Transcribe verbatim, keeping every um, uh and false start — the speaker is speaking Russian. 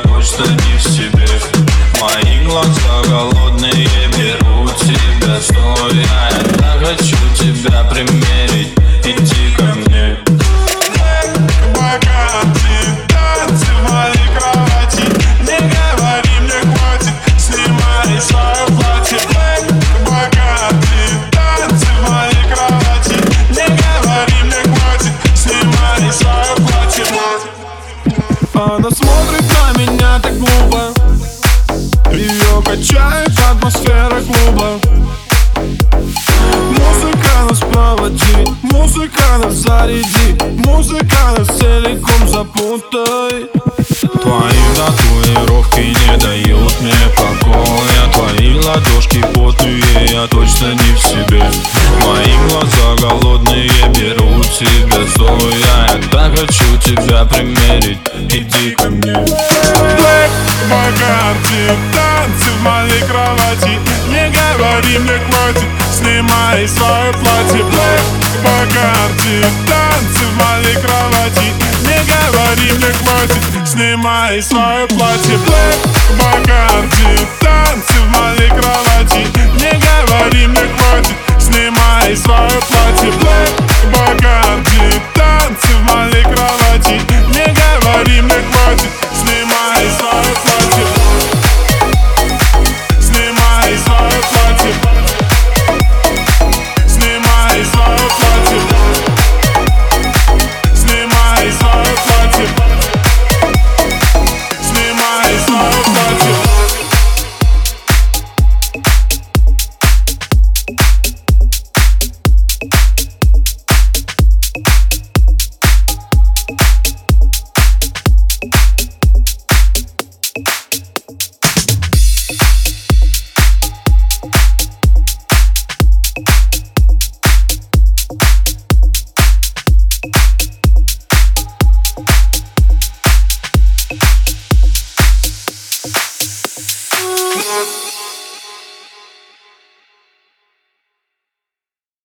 точно не в себе. Мои глаза голодные берут тебя стоя. Я так хочу тебя примерить, иди ко мне. Богатые танцы в моей кровати. Не говори мне хватит, снимай свое платье. Богатые танцы в моей кровати. Не говори мне хватит, снимай свое платье. Она смотрит на меня так глупо, ее качает атмосфера клуба. Музыка нас проводи, музыка нас заряди, музыка нас целиком запутай. Твои татуировки не дают мне покоя. Твои ладошки потные, я точно не в себе. Мои глаза голодные берут тебя стоя. Я так хочу тебя примерить, иди ко мне. Black Bacardi, танцы в моей кровати. Не говори мне хватит, снимай свое платье. Black Bacardi, танцы в моей кровати. Не говори мне хватит, снимай свое платье. Black Bacardi, танцы в моей кровати. Не говори мне хватит, снимай свое платье. Black Bacardi, танцы в моей кровати. Не говори мне хватит, снимай свое платье. Снимай свое платье. Снимай свое платье. Снимай свое платье. Снимай свое платье. Yeah.